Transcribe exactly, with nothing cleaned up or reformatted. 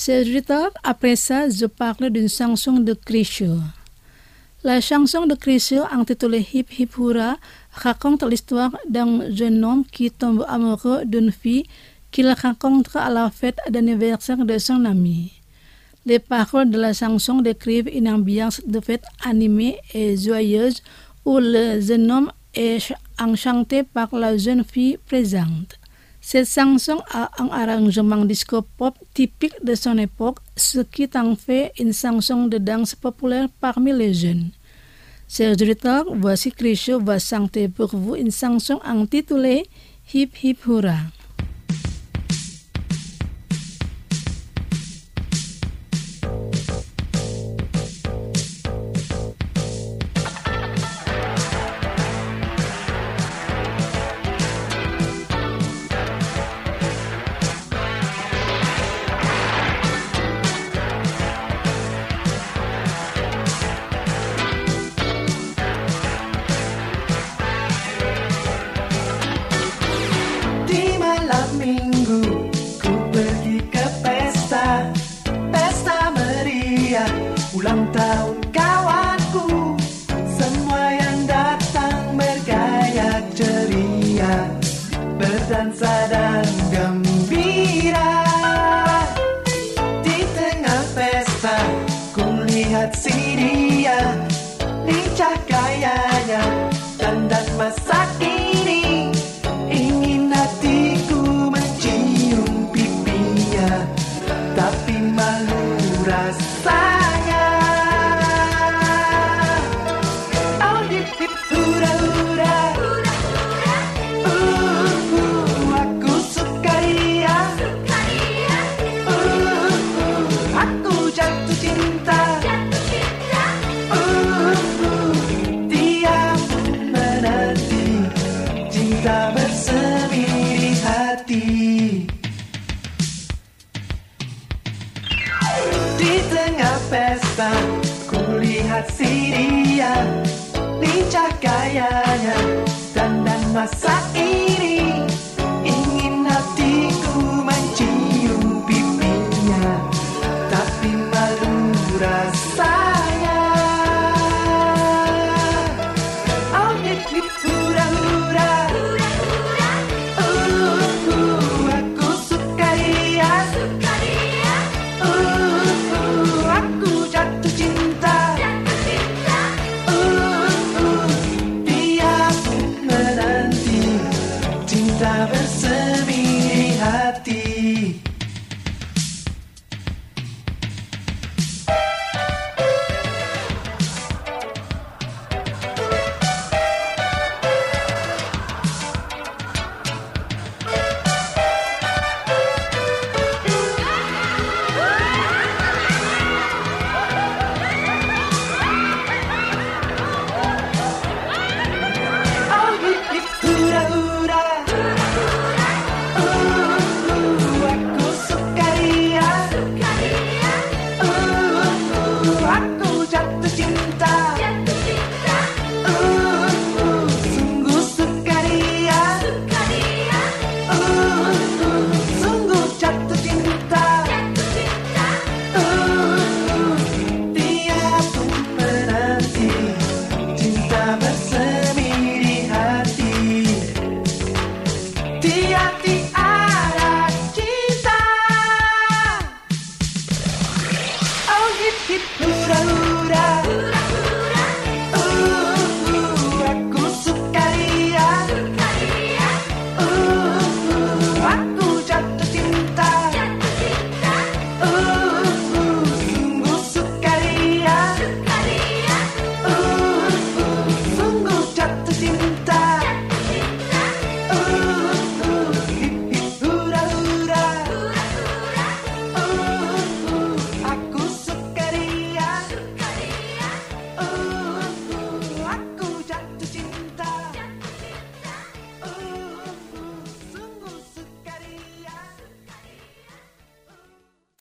Serviteur, après ça, je parle d'une chanson de Crusoe. La chanson de Crusoe, intitulée Hip Hip Hurrah, raconte l'histoire d'un jeune homme qui tombe amoureux d'une fille qu'il rencontre à la fête d'anniversaire de son ami. Les paroles de la chanson décrivent une ambiance de fête animée et joyeuse où le jeune homme est enchanté par la jeune fille présente. Cette chanson a un arrangement disco-pop typique de son époque, ce qui en fait une chanson de danse populaire parmi les jeunes. Chers auditeurs, voici Crusoe va chanter pour vous une chanson intitulée Hip Hip Hurrah. Ulang tahun kawanku, semua yang datang bergaya ceria, berdansa dan gembira. Di tengah pesta, ku lihat si dia, lincah gayanya, dandan masa kini, ingin hatiku mencium pipinya, tapi malu rasanya. Pesta, ku lihat si dia, lincah gayanya, dandan masa ini, ingin hatiku mencium pipinya, tapi malu rasanya. Oh hip hip hura hura, uh, uh, aku suka dia, suka dia. Bersemi di hati. Hip